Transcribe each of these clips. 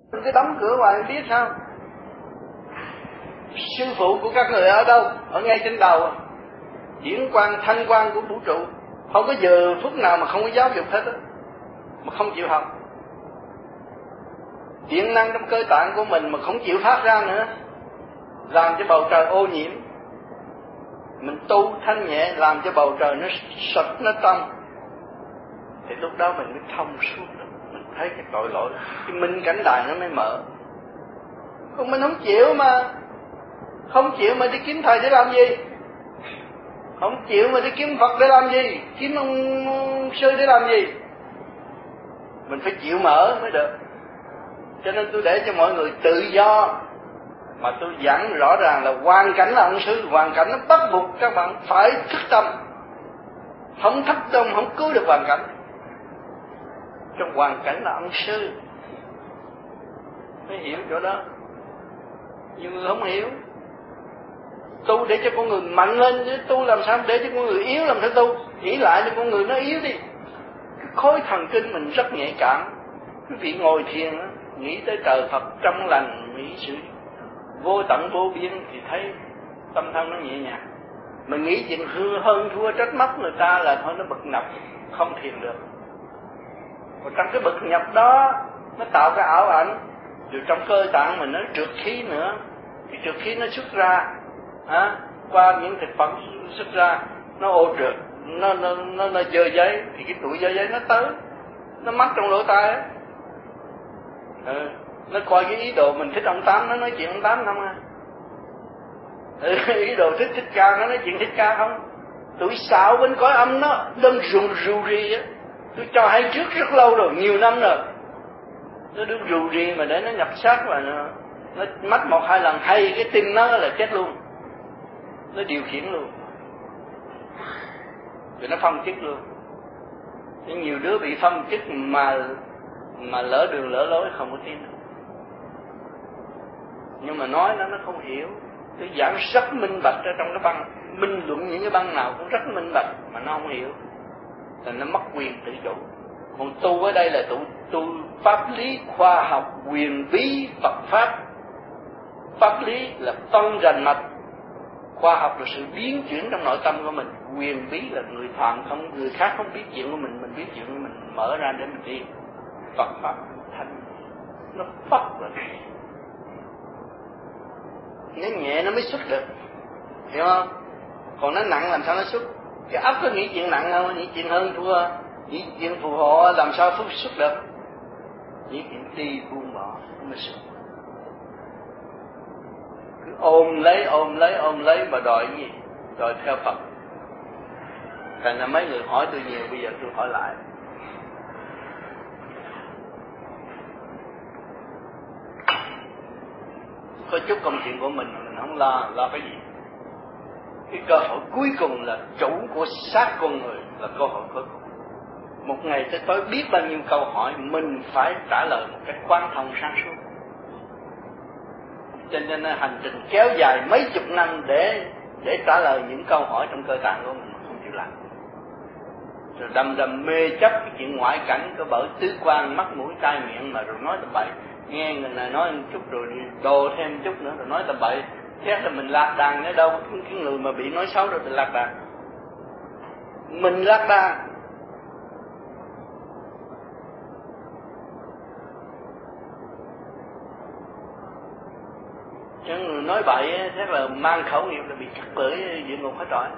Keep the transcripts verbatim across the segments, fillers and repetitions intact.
Cứ đóng cửa hoài biết sao? Sư phụ của các người ở đâu? Ở ngay trên đầu, diễn quan thanh quan của vũ trụ. Không có giờ phút nào mà không có giáo dục hết á, mà không chịu học. Điện năng trong cơ tạng của mình mà không chịu phát ra nữa, làm cho bầu trời ô nhiễm. Mình tu thanh nhẹ làm cho bầu trời nó sạch, nó trong, thì lúc đó mình mới thông suốt được. Mình thấy cái tội lỗi, cái minh cảnh đài nó mới mở. Còn mình không chịu mà, không chịu mà đi kiếm thầy để làm gì? Không chịu mà đi kiếm Phật để làm gì? Kiếm ông sư để làm gì? Mình phải chịu mở mới được. Cho nên tôi để cho mọi người tự do. Mà tôi giảng rõ ràng là hoàn cảnh là ông sư, hoàn cảnh nó bắt buộc các bạn phải thức tâm. Không thức tâm không cứu được hoàn cảnh. Trong hoàn cảnh là ông sư, phải hiểu chỗ đó. Nhiều người không hiểu. Tu để cho con người mạnh lên, chứ tu làm sao để cho con người yếu làm sao tu? Nghĩ lại cho con người nó yếu đi. Cái khối thần kinh mình rất nhạy cảm. Quý vị ngồi thiền đó, nghĩ tới trời Phật trong lành, nghĩ sự vô tận vô biên thì thấy tâm thân nó nhẹ nhàng. Mình nghĩ chuyện hư hơn thua trách móc người ta là thôi nó bực nhập, không thiền được. Và trong cái bực nhập đó nó tạo cái ảo ảnh. Rồi trong cơ tạng mình nó trượt khí nữa, thì trượt khí nó xuất ra à, qua những thực phẩm xuất ra, nó ô trượt, nó nó nó, nó dơ giấy, thì cái tụi dơ giấy nó tới, nó mắc trong lỗ tai á. Ừ, nó coi cái ý đồ mình thích ông Tám, nó nói chuyện ông Tám không à. Ừ, ý đồ thích thích ca, nó nói chuyện thích ca không. Tụi xạo bên cõi âm nó đang rù rù rì á. Tôi cho hay trước rất lâu rồi, nhiều năm rồi. Nó đứng rù rì mà để nó nhập xác là nó, nó mất một hai lần hay cái tim nó là chết luôn. Nó điều khiển luôn. Rồi nó phân chức luôn. Nhưng nhiều đứa bị phân chức mà mà lỡ đường lỡ lối không có tin. Nhưng mà nói nó nó không hiểu. Tôi giảng rất minh bạch ở trong cái băng, minh luận những cái băng nào cũng rất minh bạch mà nó không hiểu, là nó mất quyền tự chủ. Còn tu ở đây là tu, tu pháp lý, khoa học, quyền bí, Phật pháp. Pháp lý là phân rành mạch, khoa học là sự biến chuyển trong nội tâm của mình, quyền bí là người phạm không, người khác không biết chuyện của mình, mình biết chuyện của mình, mở ra để mình đi. Phật pháp thành nó phát rồi, nó nhẹ nó mới xuất được, hiểu không? Còn nó nặng làm sao nó xuất? Cái ấp có nghĩ chuyện nặng không? Nghĩ chuyện hơn thua, nghĩ chuyện phù hộ làm sao phúc xuất được? Nghĩ chuyện đi buông bỏ mới xuất. Cứ ôm lấy ôm lấy ôm lấy mà đòi gì? Đòi theo Phật. Thành ra mấy người hỏi tôi nhiều, bây giờ tôi hỏi lại. Có chút công chuyện của mình mình không lo, lo cái gì? Cái cơ hội cuối cùng là chủ của xác con người, là cơ hội cuối cùng. Một ngày tới tối biết bao nhiêu câu hỏi, mình phải trả lời một cách quan thông sáng suốt. Cho nên hành trình kéo dài mấy chục năm để để trả lời những câu hỏi trong cơ tạng của mình không chịu làm. Rồi đâm đâm mê chấp cái chuyện ngoại cảnh, có bởi tứ quan, mắt mũi tai miệng mà rồi nói tầm bậy. Nghe người này nói một chút rồi đồ thêm một chút nữa rồi nói tầm bậy. Thế là mình lạc đàn ở đâu? Cái người mà bị nói xấu rồi thì lạc đàn. Mình lạc đàn. Chứ người nói bậy thế là mang khẩu nghiệp là bị cắt bởi địa ngục hết rồi.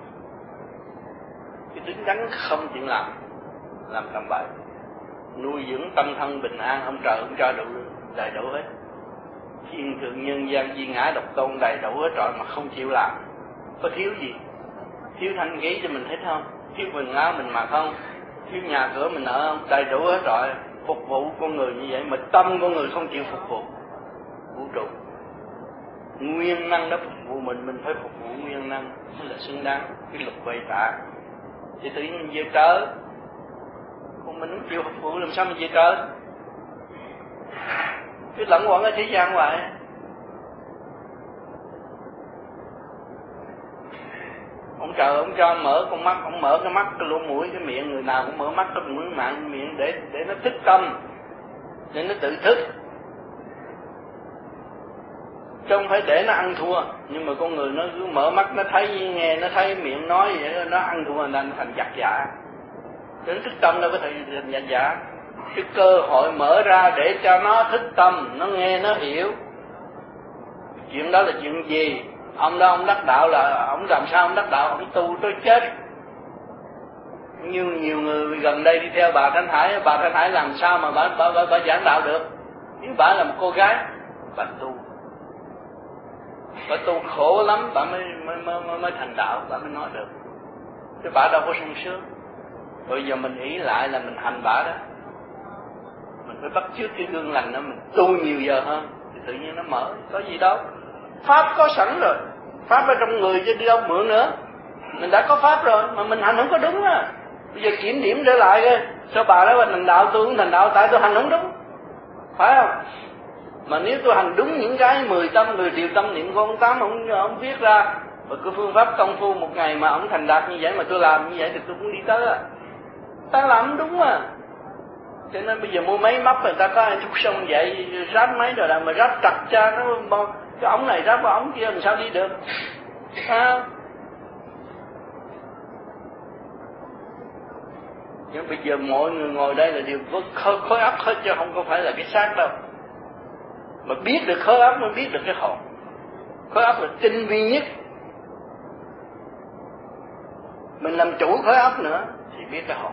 Cái đứng đắn không chịu làm, làm tầm bậy, nuôi dưỡng tâm thân bình an, ông trời ông cho đủ đầy đủ hết. Thiên thượng nhân gian di ngã độc tôn đầy đủ hết rồi mà không chịu làm. Có thiếu gì? Thiếu thanh ghế cho mình hết không? Thiếu quần áo mình mặc không? Thiếu nhà cửa mình ở không? Đầy đủ hết rồi. Phục vụ con người như vậy mà tâm con người không chịu phục vụ vũ trụ. Nguyên năng đó phục vụ mình, mình phải phục vụ nguyên năng mới là xứng đáng. Cái luật quay tạ thì tự nhiên mình về trở. Còn mình không chịu phục vụ làm sao mình về trở? Cái lẫn quẩn ở thế gian hoài. Ông trời ông cho mở con mắt, ông mở cái mắt, cái lỗ mũi, cái miệng, người nào cũng mở mắt, cái mũi, mạng, miệng để để nó thức tâm, để nó tự thức. chứ không phải để nó ăn thua. Nhưng mà con người nó cứ mở mắt nó thấy nghe, nó thấy miệng nói vậy nó ăn thua nên nó thành giặc giả. Đến thức tâm đâu có thể thành giặc giả. Cái cơ hội mở ra để cho nó thức tâm, nó nghe nó hiểu. Chuyện đó là chuyện gì? Ông đó ông đắc đạo là ông làm sao ông đắc đạo? Ông tu tới chết. Như nhiều người gần đây đi theo bà Thanh Hải, bà Thanh Hải làm sao mà bà, bà, bà, bà giảng đạo được? Nếu bà là một cô gái, bà tu. Bà tu khổ lắm, bà mới, mới, mới, mới thành đạo, bà mới nói được. Chứ bà đâu có sung sướng. Bây giờ mình nghĩ lại là mình hành bà đó. Mình phải bắt chước cái gương lành đó, mình tu nhiều giờ hơn, thì tự nhiên nó mở, có gì đâu. Pháp có sẵn rồi, Pháp ở trong người chứ đi đâu mượn nữa. Mình đã có Pháp rồi, mà mình hành không có đúng á. Bây giờ kiểm điểm trở lại coi, sao bà nói thành đạo tôi cũng thành đạo, tại tôi hành không đúng. Phải không? Mà nếu tôi hành đúng những cái mười tâm, mười điều tâm niệm của ông Tám, ông, ông viết ra, và cái phương pháp công phu một ngày mà ông thành đạt như vậy, mà tôi làm như vậy thì tôi cũng đi tới à. Ta làm đúng à. Cho nên bây giờ mua máy móc người ta có ai thúc xong vậy, ráp máy rồi là mà ráp trật ra, nó cái ống này ráp vào ống kia làm sao đi được. À. Nhưng bây giờ mọi người ngồi đây là đều có khối, khối óc hết chứ không có phải là cái xác đâu. Mà biết được khối óc mới biết được cái hồn. Khối óc là tinh vi nhất. Mình làm chủ khối óc nữa thì biết cái hồn.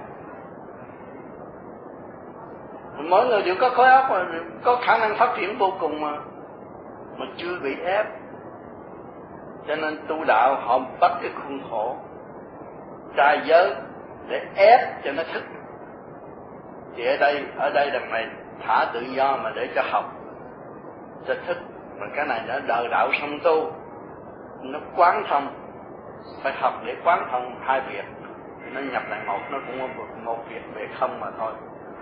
Mỗi người đều có khối óc mà có khả năng phát triển vô cùng mà mà chưa bị ép. Cho nên tu đạo họ bắt cái khuôn khổ trai giới để ép cho nó thức. Thì ở đây ở đây đằng này thả tự do mà để cho học cho thức. Mà cái này đã đời đạo song tu, nó quán thông, phải học để quán thông hai việc, nó nhập lại một, nó cũng một, một việc về không mà thôi.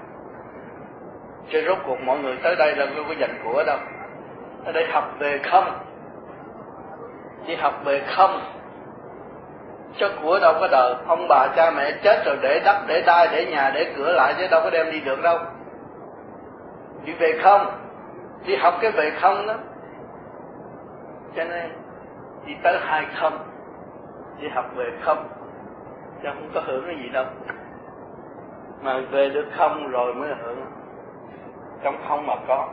Chứ rốt cuộc mọi người tới đây là không có dành của đâu. Ở đây học về không, chỉ học về không, chứ của đâu có đời. Ông bà cha mẹ chết rồi để đất, để đai, để nhà, để cửa lại chứ đâu có đem đi được đâu. Chỉ về không, chỉ học cái về không đó. Cho nên chỉ tới hai không, chỉ học về không, chứ không có hưởng cái gì đâu. Mà về được không rồi mới hưởng. Trong không mà có.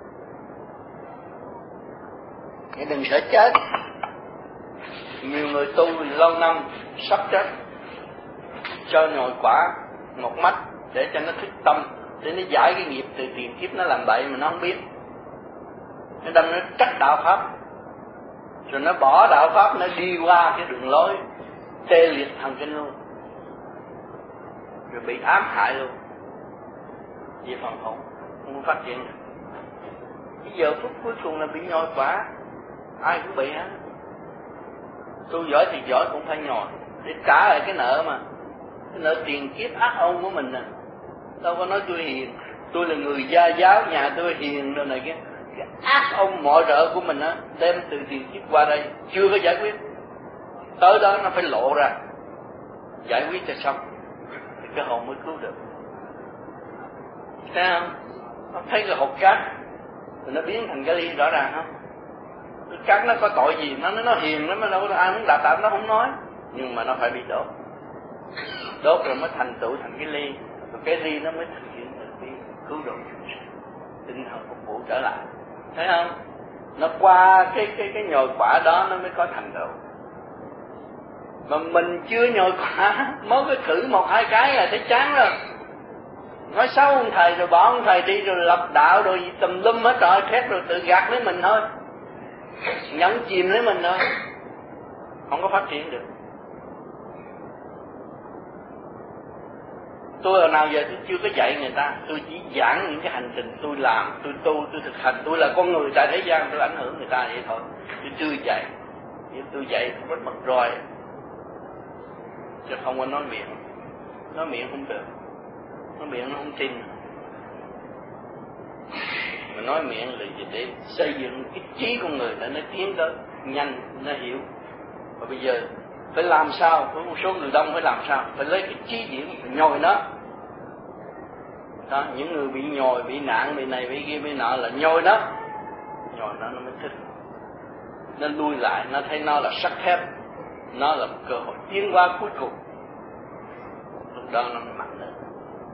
Nghĩa đừng sợ chết. Nhiều người tu lâu năm sắp chết, cho nhồi quả một mắt để cho nó thức tâm, để nó giải cái nghiệp từ tiền kiếp nó làm bậy mà nó không biết. Nó đâm nó trách đạo pháp, rồi nó bỏ đạo pháp, nó đi qua cái đường lối tê liệt thần kinh luôn, rồi bị ám hại luôn, vì phần hồn không phát triển được. Cái giờ phút cuối cùng là bị nhồi quả, ai cũng bị hết. Tu giỏi thì giỏi cũng phải nhồi để trả lại cái nợ mà, cái nợ tiền kiếp ác ôn của mình nè. Đâu có nói tôi hiền, tôi là người gia giáo, nhà tôi hiền rồi này kia. Cái ác ôn mọi rợ của mình á, đem từ tiền kiếp qua đây chưa có giải quyết, tới đó nó phải lộ ra, giải quyết cho xong thì cái hồn mới cứu được. Thấy không? Nó thấy cái hột cát rồi nó biến thành cái ly rõ ràng không? Cái cát nó có tội gì, nó nó hiền lắm, nó đâu có ai muốn đạp đạp nó không nói, nhưng mà nó phải bị đốt, đốt rồi mới thành tựu thành cái ly, rồi cái ly nó mới thực hiện được cái cứu độ tinh thần phục vụ trở lại. Thấy không? Nó qua cái cái cái nhồi quả đó nó mới có thành tựu. Mà mình chưa nhồi quả, mới cái thử một hai cái là thấy chán rồi. Nói xấu ông thầy rồi bỏ ông thầy đi, rồi lập đạo rồi tùm lum hết trọi khét, rồi tự gạt lấy mình thôi, nhẫn chìm lấy mình thôi, không có phát triển được. Tôi ở nào giờ tôi chưa có dạy người ta, tôi chỉ giảng những cái hành trình tôi làm, tôi tu, tôi thực hành. Tôi là con người tại thế gian, tôi ảnh hưởng người ta vậy thôi, tôi chưa dạy. Nhưng tôi dạy cũng rất mật roi, chứ không có nói miệng. Nói miệng không được, nói miệng nó không tin. Mà nói miệng là để xây dựng cái trí con người để nó tiến tới nhanh, nó hiểu. Và bây giờ phải làm sao, với một số người đông phải làm sao, phải lấy cái trí điểm, phải nhồi nó. Đó, những người bị nhồi, bị nạn, bị này, bị kia, bị nọ là nhồi nó, nhồi nó nó mới thích. nó lui lại, nó thấy nó là sắt thép, nó là một cơ hội tiến hóa cuối cùng. Lúc đó nó mới mạnh lên.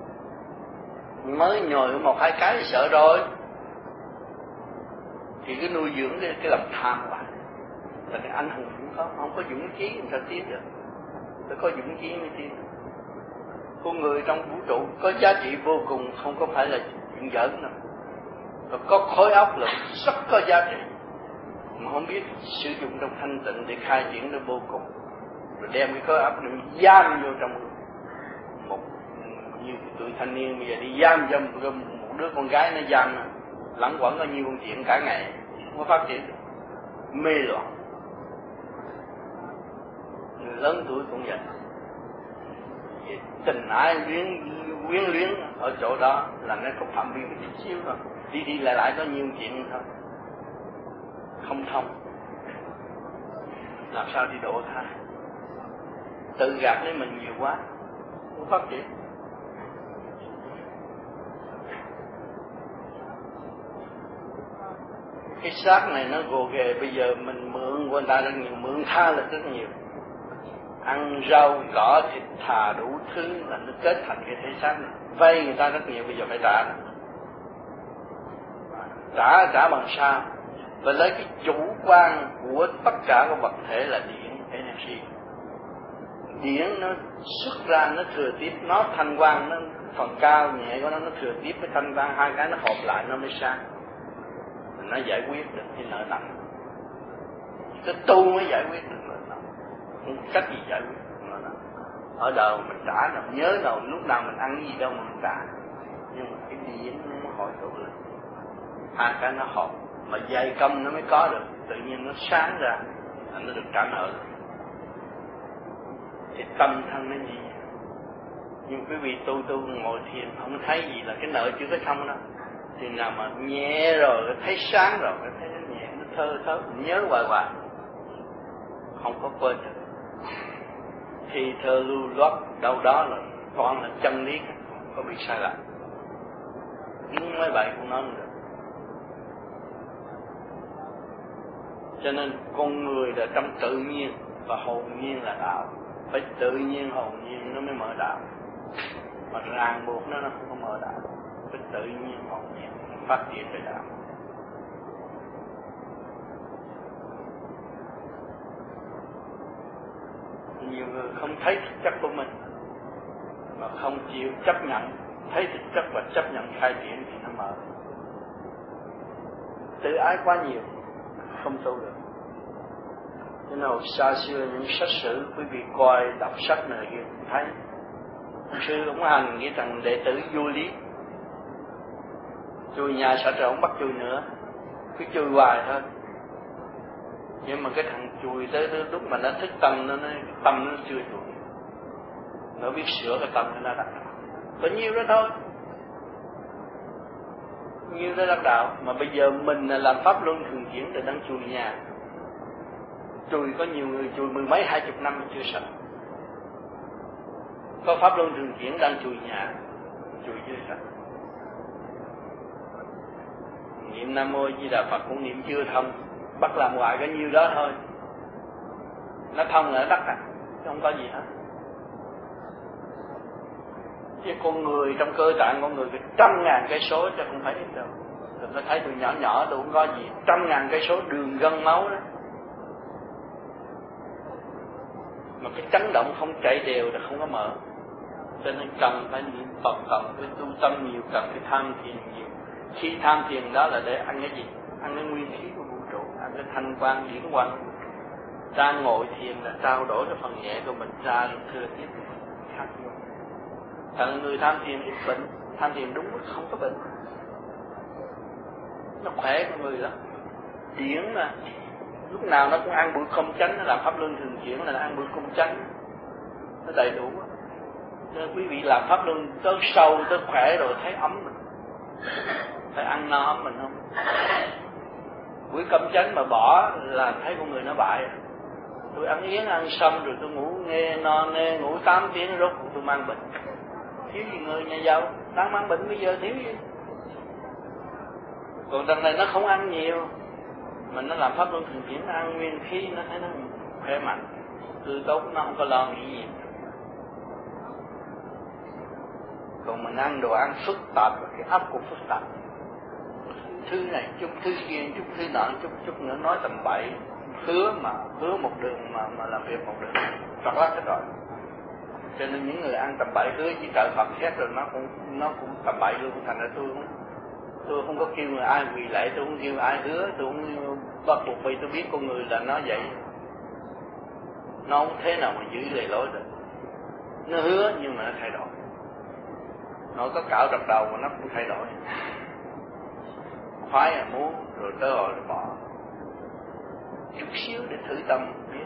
Mới nhồi một hai cái thì sợ rồi, thì cứ nuôi dưỡng cái, cái lòng tham của bạn. Là cái anh hùng cũng có, không có dũng chí làm sao tiến được. Phải có dũng chí mới tiến được. Con người trong vũ trụ có giá trị vô cùng, không có phải là chuyện giỡn đâu. Và có khối óc là rất có giá trị, mà không biết sử dụng trong thanh tịnh để khai triển nó vô cùng. Rồi đem cái khối óc nó giam vô trong một, như tụi thanh niên bây giờ đi giam cho một, một đứa con gái nó giam lẳng quẩn có nhiều công chuyện cả ngày, không có phát triển được, mê loạn. Người lớn tuổi cũng vậy, tình ái luyến quyến luyến ở chỗ đó là nó có phạm vi một chút xíu thôi, đi đi lại lại có nhiều chuyện thôi, không thông, làm sao đi độ tha. Tự gạt lấy mình nhiều quá, không phát triển. Cái xác này nó gồ ghề, bây giờ mình mượn của người ta rất nhiều, mượn tha là rất nhiều. Ăn rau, cỏ, thịt thà đủ thứ là nó kết thành cái thể xác này. Vay người ta rất nhiều, bây giờ phải trả. Trả, trả bằng sao? Và lấy cái chủ quan của tất cả các vật thể là điện, energy. Điện nó xuất ra, nó thừa tiếp, nó thanh quang, nó phần cao, nhẹ của nó, nó thừa tiếp với thanh quang, hai cái nó hợp lại nó mới sáng. Nó giải quyết được cái nợ nặng. Cái tu mới giải quyết được nợ nặng. Không cách gì giải quyết được nợ nặng. Ở đời mình trả nào, nhớ nào, lúc nào mình ăn gì đâu mà mình trả. Nhưng mà cái điện nó hội tụ lên. Hai cái nó hợp, mà dày công nó mới có được. Tự nhiên nó sáng ra, nó được trả nợ. Thì tâm thân nó gì? Nhưng quý vị tu tu ngồi thiền không thấy gì là cái nợ chưa có xong đâu. Thì nào mà nhẹ rồi, thấy sáng rồi, thấy nó nhẹ, nó thơ thớ, nhớ hoài hoài, không có quên được. Thì thơ lưu loát đâu đó là toàn là chân lý, không có bị sai lầm. Nhưng mấy bạn cũng nói được. Cho nên con người là trong tự nhiên và hồn nhiên là đạo. Phải tự nhiên hồn nhiên nó mới mở đạo. Mà ràng buộc nó nó không có mở đạo. Phải tự nhiên hồn nhiên phát triển cái đạo. Nhiều người không thấy thực chất của mình mà không chịu chấp nhận, thấy thực chất và chấp nhận khai triển thì nó mở. Tự ái quá nhiều không tu được. Cho nên hồi xa xưa những sách sử quý vị coi đọc sách này kia thấy sư ông hành nghĩ rằng đệ tử vô lý, chui nhà sợ trời không bắt chui nữa, cứ chui hoài thôi. Nhưng mà cái thằng chui tới, tới lúc mà nó thức tâm nó, nó tâm nó chưa chui, nó biết sửa cái tâm nó đắc đạo. Có nhiêu đó thôi, nhiêu đó đắc đạo. Mà bây giờ mình làm pháp luân thường chuyển để đang chui nhà. Chui có nhiều người chui mười mấy hai chục năm chưa sạch. Có pháp luân thường chuyển đang chui nhà, chui chưa sạch. Niệm Nam Mô Di Đà Phật cũng niệm chưa thông, bắt làm hoài có nhiêu đó thôi. Nó thông là nó đắc à, không có gì hết. Chứ con người trong cơ tạng con người phải trăm ngàn cây số chứ không phải ít đâu. Đừng có thấy tôi nhỏ nhỏ tôi không có gì, trăm ngàn cây số đường gân máu đó. Mà cái chấn động không chạy đều là không có mở. Cho nên cần phải niệm Phật, cần phải tu tâm nhiều, cần phải tham thiền nhiều. Khi tham thiền đó là để ăn cái gì? Ăn cái nguyên khí của vũ trụ, ăn cái thanh quan điển quang. Ra ngồi thiền là trao đổi cái phần nhẹ của mình ra thừa tiếp khác nhau. Thằng người tham thiền ít bệnh, tham thiền đúng mức không có bệnh. Nó khỏe con người lắm. Điển mà lúc nào nó cũng ăn bữa không chánh, nó làm pháp luân thường chuyển là nó ăn bữa không chánh, nó đầy đủ. Nên quý vị làm pháp luân tới sâu tới khỏe rồi thấy ấm mình, phải ăn no ấm mình không? Buổi cơm chánh mà bỏ là thấy con người nó bại. Tôi ăn yến ăn sâm rồi tôi ngủ nghe no nê ngủ tám tiếng rốt tôi mang bệnh. Thiếu gì người nhà giàu đang mang bệnh bây giờ thiếu gì? Còn đằng này nó không ăn nhiều, Mà nó làm pháp luân thường chuyển, nó ăn nguyên khí, nó thấy nó khỏe mạnh, tươi tốt, nó không có lo nghĩ gì. Còn mình ăn đồ ăn phức tạp, cái ấp cũng phức tạp. Thứ này chút, thứ kia chút, thứ nọ chút, chút nữa nói tầm bậy, hứa mà hứa một đường mà mà làm việc một đường, Phật lắc hết rồi. Cho nên những người ăn tầm bậy hứa chỉ cỡ Phật xét rồi nó cũng nó cũng tầm bậy luôn. Thành ra tôi không tôi không có kêu người ai quỳ lạy, tôi không kêu ai hứa, tôi không bắt buộc, vì tôi biết con người là nó vậy, nó không thế nào mà giữ lề lối được. Nó hứa nhưng mà nó thay đổi, nó có cạo đập đầu mà nó cũng thay đổi, khoái là muốn rồi tới rồi rồi bỏ, chút xíu để thử tâm biết.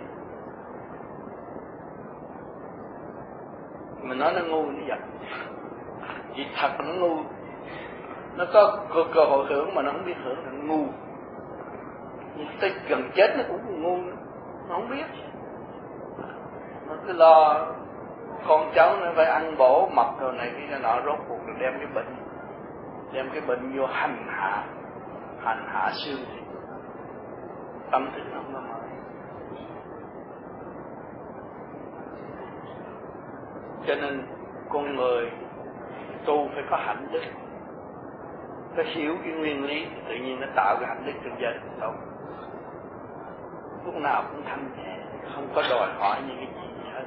Mình nói nó ngu như vậy, vì thật nó ngu, nó có cơ, cơ hội hưởng mà nó không biết hưởng, nó ngu. Nhưng tới gần chết nó cũng ngu nữa, nó không biết. Nó cứ lo con cháu nó phải ăn bổ mập rồi này cái nọ, rốt cuộc rồi đem cái bệnh đem cái bệnh vô hành hạ hành hạ xương thịt, tâm thức nó không có mở. Cho nên con người tu phải có hạnh đức, phải hiểu cái nguyên lý, tự nhiên nó tạo cái hạnh đức trong gia đình tốt, lúc nào cũng thanh nhẹ, không có đòi hỏi những cái gì hết.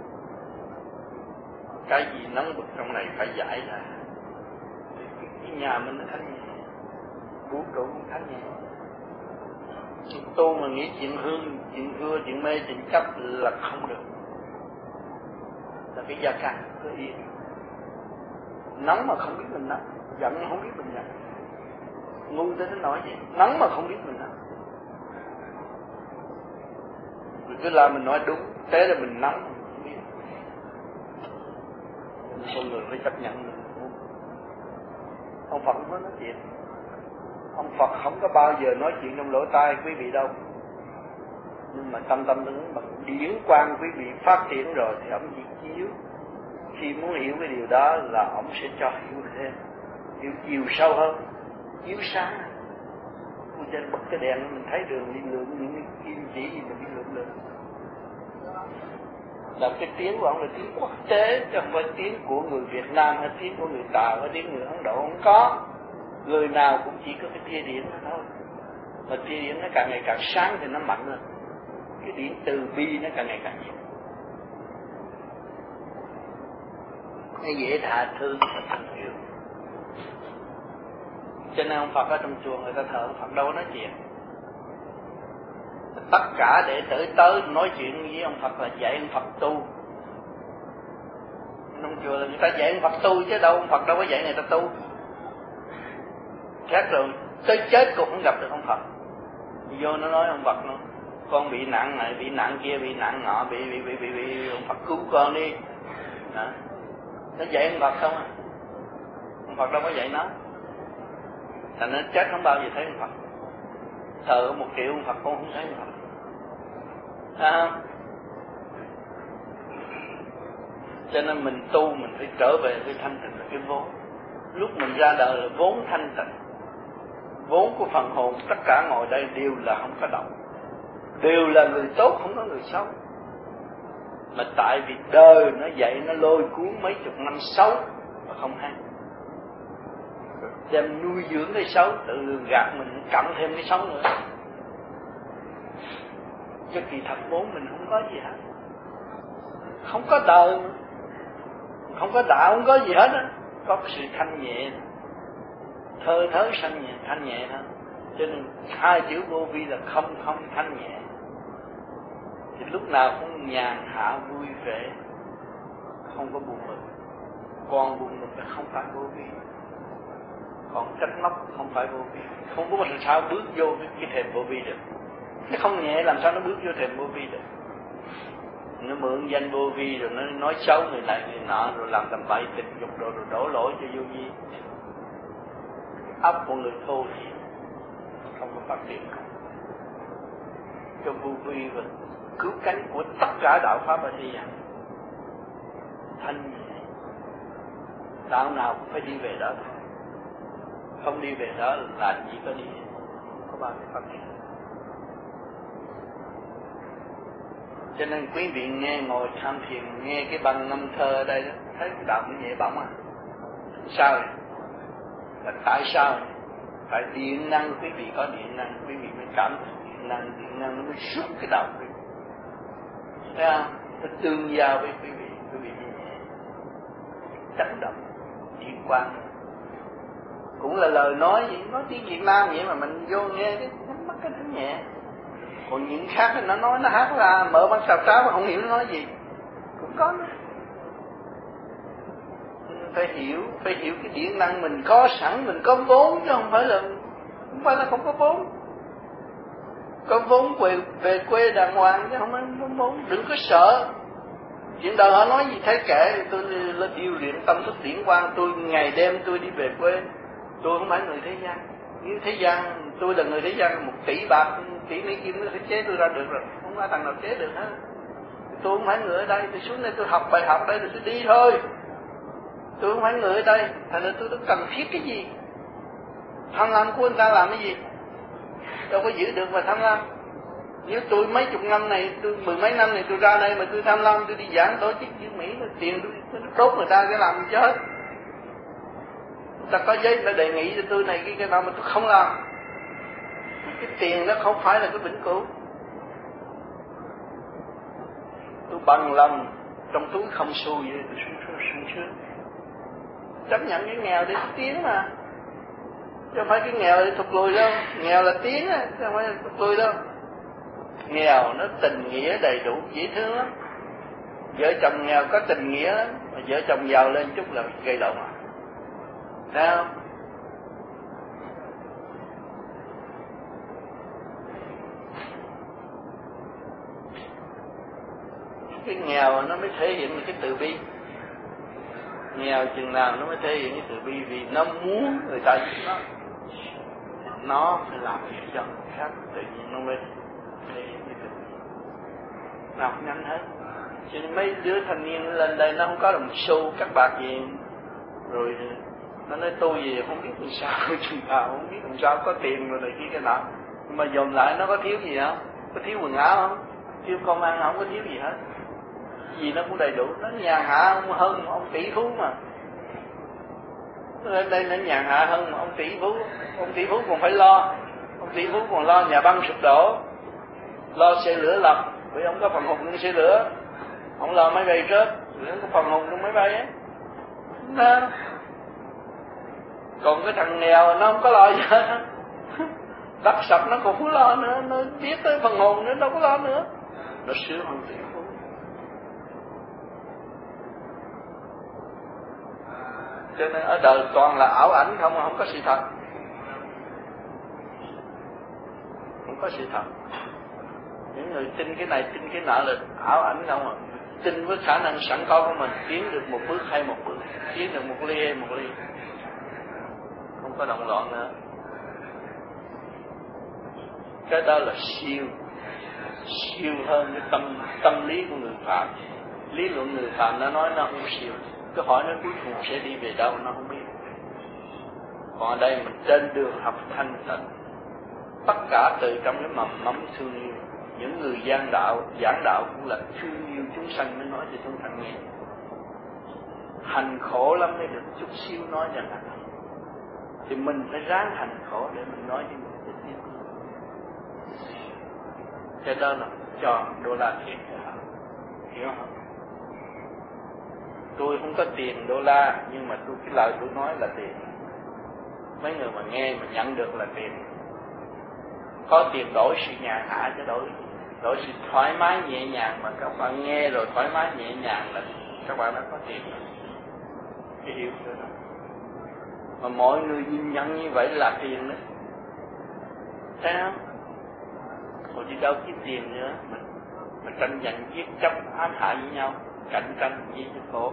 Cái gì nóng bực trong này phải giải ra. Cái nhà mình nó thanh nhẹ, vũ trụ cũng thanh nhẹ. Tu mà nghĩ chuyện hương, chuyện hưa, chuyện mê, chuyện chấp là không được. Là cái gia căn có yên. Nóng mà không biết mình nóng, giận mà không biết mình giận, ngu tới nó nói vậy. Nóng mà không biết mình nóng, mình cứ làm mình nói đúng, thế là mình nóng mà không biết. Con người phải chấp nhận mình. Ông Phật không có nói chuyện, ông Phật không có bao giờ nói chuyện trong lỗ tai quý vị đâu. Nhưng mà tâm tâm ứng bằng điển quang quý vị phát triển rồi thì ông chỉ chiếu. Khi muốn hiểu cái điều đó là ông sẽ cho hiểu thêm, hiểu chiều sâu hơn, chiếu sáng. Trên bật cái đèn mình thấy đường đi lượng, những cái kim chỉ gì mình đi lượng được. Là cái tiếng của ông là tiếng quốc tế, chứ không phải tiếng của người Việt Nam hay tiếng của người Tàu hay tiếng người Ấn Độ, không có. Người nào cũng chỉ có cái tia điện đó thôi. Mà tia điện nó càng ngày càng sáng thì nó mạnh lên. Cái điện từ bi nó càng ngày càng nhiều. Nó dễ tha thứ và thân yêu. Cho nên ông Phật ở trong chùa người ta thờ ông Phật đâu có nói chuyện. Tất cả đệ tử tới nói chuyện với ông Phật là dạy ông Phật tu. Trong chùa là người ta dạy ông Phật tu chứ đâu, ông Phật đâu có dạy người ta tu. Khác rồi tới chết cũng không gặp được ông Phật. Vô nó nói ông Phật nó, con bị nặng này, bị nặng kia, bị nặng nọ, bị bị bị bị, bị ông Phật cứu con đi. Đó. Nó dạy ông Phật không à? Ông Phật đâu có dạy nó. Thành nó chết không bao giờ thấy ông Phật. Thờ một triệu ông Phật con không thấy ông Phật. Thấy không? Cho nên mình tu mình phải trở về với thanh tịnh là cái vốn. Lúc mình ra đời là vốn thanh tịnh. Vốn của phần hồn tất cả ngồi đây đều là không có động, đều là người tốt, không có người xấu. Mà tại vì đời nó dạy, nó lôi cuốn mấy chục năm xấu mà không hay, đem nuôi dưỡng cái xấu, tự lường gạt mình, cộng thêm cái xấu nữa. Chứ kỳ thật vốn mình không có gì hết, không có đời, không có đạo, không có gì hết á. Có cái sự thanh nhẹ, thơ thớ thanh nhẹ, thanh nhẹ thôi. Cho nên hai chữ vô vi là không không thanh nhẹ. Thì lúc nào cũng nhàn hạ vui vẻ, không có buồn bực. Còn buồn bực là không phải vô vi, còn trách móc không phải vô vi. Không có làm sao bước vô cái, cái thềm vô vi được. Nó không nhẹ làm sao nó bước vô thềm vô vi được. Nó mượn danh vô vi rồi nó nói xấu người này người nọ, rồi làm tầm bậy tình dục rồi, rồi đổ lỗi cho vô vi. Ấp của người thô thì không có phát triển. Cho vô vi và cứu cánh của tất cả đạo pháp ở thế gian. Thanh nhẹ, đạo nào cũng phải đi về đó thôi. Không đi về đó là chỉ có đi, không có bao giờ phát triển. Cho nên quý vị nghe ngồi tham thiền, nghe cái băng ngâm thơ ở đây, thấy cái đạo nó nhẹ bỏng à? Sao vậy? Là tại sao? Tại điện năng, quý vị có điện năng, quý vị mới cảm thấy điện năng, điện năng nó mới rút cái đạo quý vị. Thấy không? Nó tương giao với quý vị, quý vị mới nhẹ. Chấn động, điện quang. Cũng là lời nói vậy, nói tiếng Việt Nam vậy mà mình vô nghe cái nhắm mắt cái nó nhẹ. Còn những khác nó nói nó hát ra mở mắt sào sáo mà không hiểu nó nói gì cũng có nữa. Phải hiểu, phải hiểu cái điện năng mình có sẵn, mình có vốn chứ không phải là không phải là không có vốn. Có vốn về về quê đàng hoàng chứ không phải có vốn. Đừng có sợ. Chuyện đời họ nói gì thấy kệ, tôi lên điều luyện tâm thức điển quang, tôi ngày đêm tôi đi về quê. Tôi không phải người thế gian. Như thế gian, tôi là người thế gian, một tỷ bạc, tỷ mấy kim nó sẽ chế tôi ra được rồi, không có thằng nào chế được hết. Tôi không phải người ở đây, tôi xuống đây tôi học bài học đây rồi tôi đi thôi. Tôi không phải người ở đây, thành ra tôi đâu cần thiết cái gì. Tham lam của người ta làm cái gì? Đâu có giữ được mà tham lam. Nếu tôi mấy chục năm này, tôi mười mấy năm này tôi ra đây mà tôi tham lam, tôi đi giảng tổ chức với Mỹ, tiền tôi, tôi đốt người ta cái làm gì chết. Ta có giấy đã đề nghị cho tôi này cái cái nào mà tôi không làm. Cái tiền đó không phải là cái vĩnh cửu. Tôi bằng lòng trong túi không xu vậy tôi sung sướng sung sướng. Chấp nhận cái nghèo để tiến mà. Chứ không phải cái nghèo để thụt lùi đâu. Nghèo là tiến á, chứ không phải là thụt lùi đâu. Nghèo nó tình nghĩa đầy đủ dễ thương lắm. Vợ chồng nghèo có tình nghĩa lắm, mà vợ chồng giàu lên chút là gây lộn à. Thấy không? Cái nghèo nó mới thể hiện cái từ bi. Nghèo chừng nào nó mới thể hiện cái từ bi, vì nó muốn người ta giúp nó, nó phải làm việc cho người khác, tự nhiên nó mới thể hiện cái từ bi. Nào nhanh hết. Cho nên mấy đứa thanh niên lên đây nó không có đồng xu các bạc gì, rồi nó nói tôi gì không biết làm sao, chừng nào không biết làm sao có tiền rồi này kia cái nào, nhưng mà dồn lại nó có thiếu gì không? Có thiếu quần áo không? Thiếu công ăn không? Có thiếu gì hết? Gì nó cũng đầy đủ. Nó nhàn hạ ông hơn ông tỷ phú mà. Lên đây nó nhàn hạ hơn ông tỷ phú. Ông tỷ phú còn phải lo. Ông tỷ phú còn lo nhà băng sụp đổ, lo xe lửa lật, vì ông có phần hùng trong xe lửa. Ông lo máy bay rớt, vì ông có phần hùng trong máy bay á. Nó còn cái thằng nghèo nó không có lo gì hết. Đắp sập nó còn không lo nữa, nó biết tới phần hồn nữa đâu có lo nữa. Nó sướng hơn tỷ phú. Cho nên ở đời toàn là ảo ảnh không, không có sự thật. Không có sự thật. Những người tin cái này, tin cái nọ là ảo ảnh không à. Tin với khả năng sẵn có của mình, tiến được một bước hay một bước, tiến được một ly hay một ly. Không có động loạn nữa. Cái đó là siêu, siêu hơn cái tâm tâm lý của người phạm. Lý luận người phạm nó nói nó không siêu. Cứ hỏi nó cuối cùng sẽ đi về đâu nó không biết. Còn ở đây mình trên đường học thanh tịnh, tất cả từ trong cái mầm mắm thương yêu. Những người giảng đạo, giảng đạo cũng là thương yêu chúng sanh mới nói cho chúng sanh nghe. Hành khổ lắm mới được chút xíu nói cho hành. Thì mình phải ráng hành khổ để mình nói cho người biết. Cái đó là cho đô la thiệt cho họ. Hiểu không? Tôi không có tiền đô la, nhưng mà tôi cái lời tôi nói là tiền. Mấy người mà nghe mà nhận được là tiền. Có tiền đổi sự nhàn hạ cho đổi đổi sự thoải mái nhẹ nhàng, mà các bạn nghe rồi thoải mái nhẹ nhàng là các bạn đã có tiền rồi. Cái hiểu chưa đó. Mà mọi người nhìn nhận như vậy là tiền đó. Thấy không? Họ đi đâu kiếm tiền nữa, mình mình tranh giành giết chóc ám hại với nhau, cạnh tranh gì cho khổ.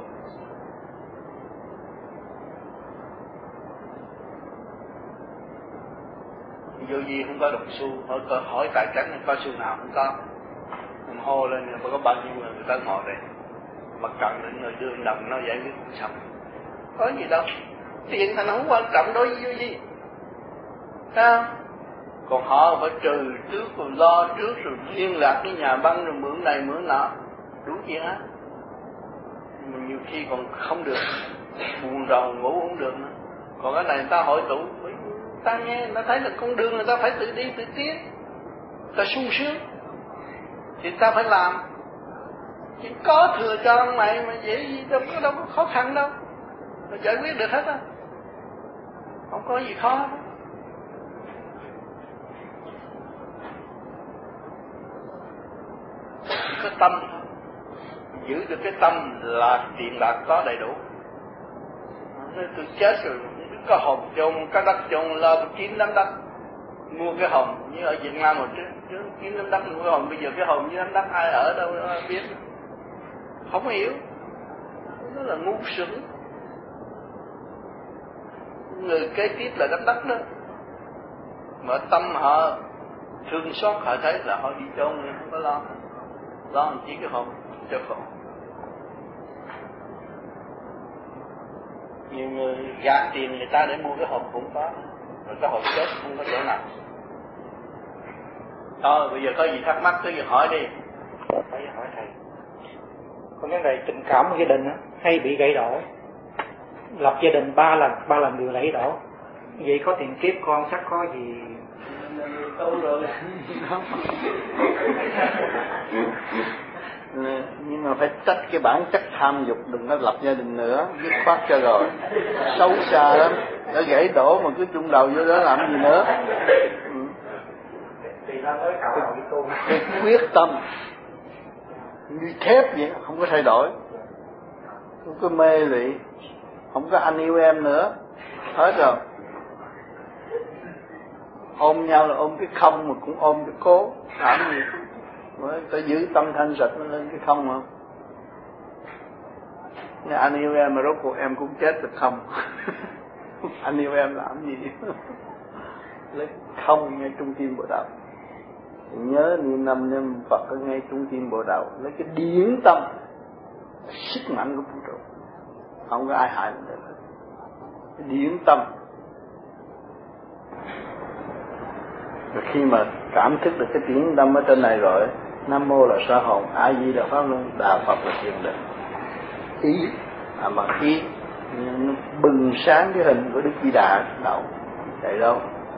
Vô gì không có đồng xu, hỏi, hỏi tài trắng có xu nào không có. Mình hô lên mà có bao nhiêu người người ta ngồi đây, mà cần đến người đưa đồng nó giải quyết cuộc sống. Có gì đâu, tiền thành không quan trọng đối với vô gì. Sao? Còn họ phải trừ trước rồi lo trước rồi liên lạc với nhà băng rồi mượn này mượn nọ, đủ chuyện á. Mà nhiều khi còn không được, buồn rầu ngủ không được nữa. Còn cái này người ta hội tụ, ta nghe, người ta thấy là con đường người ta phải tự đi tự tiến, ta sung sướng thì ta phải làm. Chỉ có thừa cho ông này mà dễ gì, đâu có, đâu có khó khăn đâu, mà giải quyết được hết á, không có gì khó hết. Cái tâm, giữ được cái tâm là tiền bạc có đầy đủ. Nói tôi chết rồi, có hòm chôn, có đất chôn, lo tôi kiếm đám đất, mua cái hòm như ở Việt Nam hồi trước, trước kiếm đám đất mua cái hòm, bây giờ cái hòm với đám đất ai ở đâu biết, không hiểu, nó là ngu xuẩn. Người kế tiếp là đám đất đó, mà tâm họ thương xót, họ thấy là họ đi chôn người không có lo, lo chỉ cái hòm cho khổ. Nhiều người gạt tiền người ta để mua cái hộp cũng có, rồi cái hộp chết không có chỗ nào. Thôi bây giờ có gì thắc mắc cứ việc hỏi đi. Phải hỏi thầy. Con vấn đề tình cảm gia đình á hay bị gãy đổ. Lập gia đình ba lần, ba lần đều gãy đổ. Vậy có tiền kiếp con chắc có gì tốt rồi. Nhưng mà phải trách cái bản chất tham dục, đừng có lập gia đình nữa, dứt khoát cho rồi. Xấu xa lắm, đã gãy đổ mà cứ chung đầu vô đó làm gì nữa. Ừ. Cái quyết tâm như thép vậy, không có thay đổi, không có mê lụy, không có anh yêu em nữa, hết rồi. Ôm nhau là ôm cái không mà cũng ôm cái cố, làm gì? Mới phải giữ tâm thanh sạch nó lên cái không không? Nếu anh yêu em mà rốt cuộc em cũng chết được không? Anh yêu em làm gì? Lấy không ngay trung tim bộ đầu. Nhớ niệm năm niệm Phật ở ngay trung tim bộ đầu, lấy cái điển tâm, sức mạnh của vũ trụ, không có ai hại mình được. Cái điển tâm. Rồi khi mà cảm thức được cái điển tâm ở trên này rồi, Nam mô là sở hồn, A Di Đà Pháp Luân, Đà Phật là thiền định. Ý à mà khi nó bừng sáng cái hình của Đức Di Đà đâu, vậy đâu.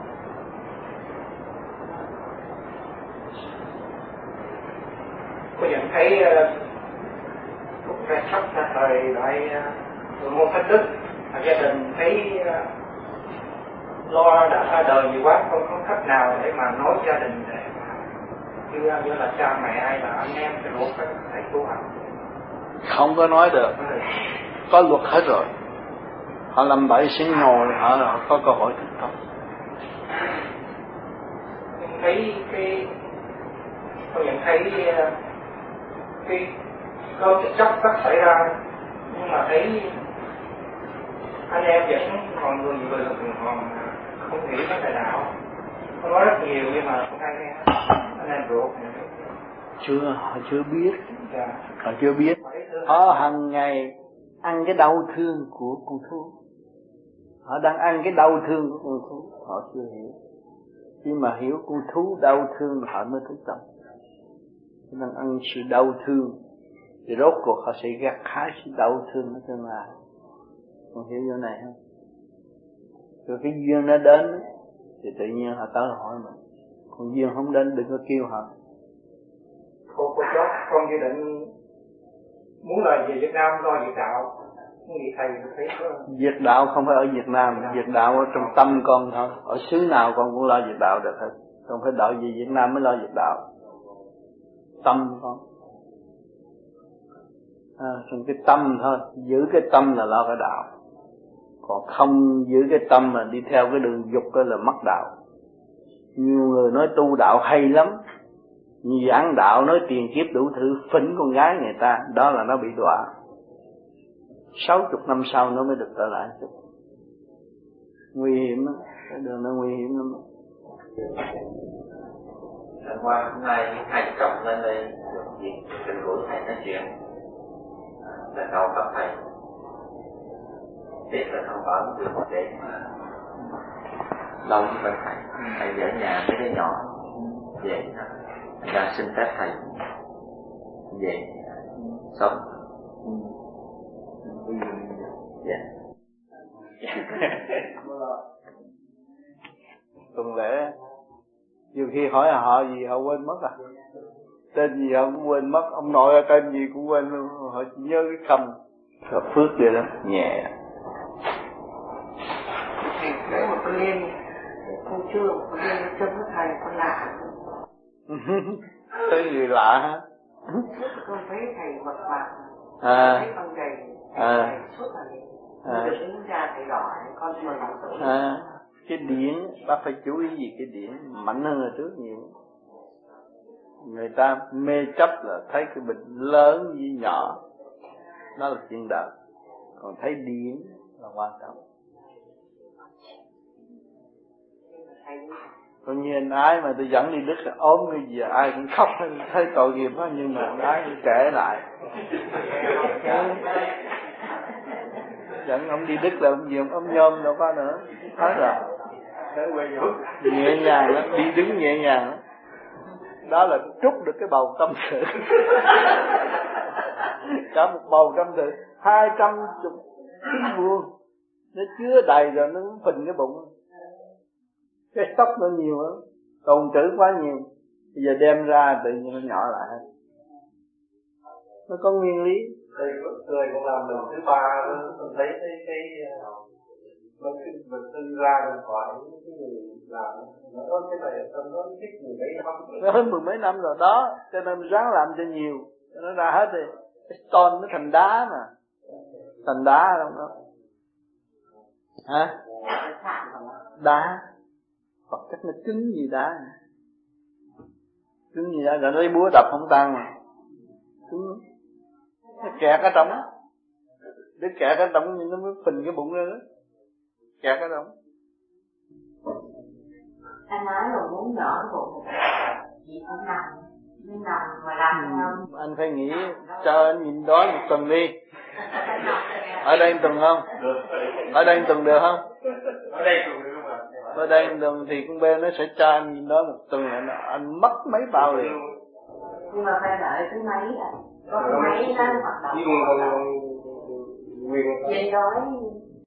Cô nhận thấy cũng uh, sắp ra thời đại uh, môn thánh đức, gia đình thấy uh, lo đã ra đời nhiều quá, không có cách nào để mà nói gia đình để mà như, như là cha mẹ hay là anh em cái luật phải phải tu hành. Không có nói được, có luật hết rồi. Họ làm bậy xin nhồ thì họ, họ có cơ hội thành công. Thấy cái tôi nhận thấy cái có cái chốc tất xảy ra, nhưng mà thấy anh em vẫn còn người người còn không hiểu cái đạo, nó nói rất nhiều nhưng mà không ai nghe. Anh em ruột chưa, họ chưa biết, dạ. Họ chưa biết. Họ hàng ngày ăn cái đau thương của con thú, họ đang ăn cái đau thương của con thú, họ chưa hiểu. Khi mà hiểu con thú đau thương họ mới thức tâm. Họ đang ăn sự đau thương thì rốt cuộc họ sẽ gặt hái sự đau thương ở tương lai. Con hiểu chỗ này không? Rồi cái duyên nó đến thì tự nhiên họ tới hỏi mình. Còn duyên không đến đừng có kêu họ. Cô cô chốt con dự định muốn là về Việt Nam lo việc đạo. Nghĩ thầy thấy có... Việc đạo không phải ở Việt Nam, dạ. Việc đạo ở trong tâm con thôi. Ở xứ nào con cũng lo việc đạo được hết. Không phải đợi về Việt Nam mới lo việc đạo. Tâm con. À, trong cái tâm thôi, giữ cái tâm là lo cái đạo. Còn không giữ cái tâm mà đi theo cái đường dục đó là mất đạo. Nhiều người nói tu đạo hay lắm, như giảng đạo nói tiền kiếp đủ thứ, phỉnh con gái người ta, đó là nó bị đọa. Sáu chục năm sau nó mới được trở lại. Nguy hiểm á, cái đường nó nguy hiểm lắm. Hôm qua hôm nay hai chồng lên đây việc tình của thầy nói chuyện là cầu cấp thầy, tiếc là không ở được để mà đâu với bên thầy, thầy ở nhà mấy đứa nhỏ vậy thành ra xin phép thầy vậy sống dạ. Tuần lễ nhiều khi hỏi họ gì họ quên mất à, tên gì họ cũng quên mất, ông nội ở tên gì cũng quên luôn, họ chỉ nhớ cái câm và phước vậy đó, nhẹ. Thầy nói một con lên con chưa con lên chân với thầy con lạ thấy người lạ hả? con thấy thầy vật vàng à. Thấy con gầy à. thầy suốt là à. được đứng ra thầy đòi con mừng tuổi à. Cái điển bác phải chú ý gì, cái điển mạnh hơn hồi trước nhiều. Người ta mê chấp là thấy cái bệnh lớn với nhỏ, đó là chuyện đời, còn thấy điển là quan trọng. Còn như anh Ái mà tôi dẫn đi Đức là ốm cái gì ai cũng khóc, thấy tội nghiệp đó, nhưng mà anh Ái kể lại. Dẫn ông đi Đức là ông gì ông ôm nhôm đâu có nữa, hết rồi. Nhẹ nhàng lắm, đi đứng nhẹ nhàng lắm. Đó là trút được cái bầu tâm sự. Cả một bầu tâm sự hai trăm chục ký vuông, nó chứa đầy rồi, nó phình cái bụng, cái tóc nó nhiều lắm, tồn trữ quá nhiều, bây giờ đem ra tự nhiên nó nhỏ lại hết. Nó có nguyên lý. Thầy cười cũng làm lần thứ ba, mình thấy cái cái mình mình tự ra mình hỏi những cái người làm nó nói cái này trong đó thích mười mấy năm, nó hơn mười mấy năm rồi đó, cho nên mình ráng làm cho nhiều, cho nó ra hết đi. Cái stone nó thành đá mà, thành đá không đó, hả? Đá, hoặc chắc nó cứng như đá, cứng như đá, rồi nó lấy búa đập không tan mà, cứng, nó kẹt ở trong, nó kẹt ở trong nhưng nó mới phình cái bụng lên đó, kẹt ở trong. Anh nói là muốn nhỏ cái bụng chị cũng nằm, nhưng nằm mà làm không? Anh phải nghĩ cho anh nhìn đó một tuần đi. Ở đây một tuần không? Ở đây một tuần được không? ở đây tuần được mà. Ở đây một tuần thì con bé nó sẽ cho anh nhìn đó một tuần là anh mất mấy bao liền. Nhưng mà phải đợi cái máy à? Có cái máy nó hoạt động. Nguyên Vậy nói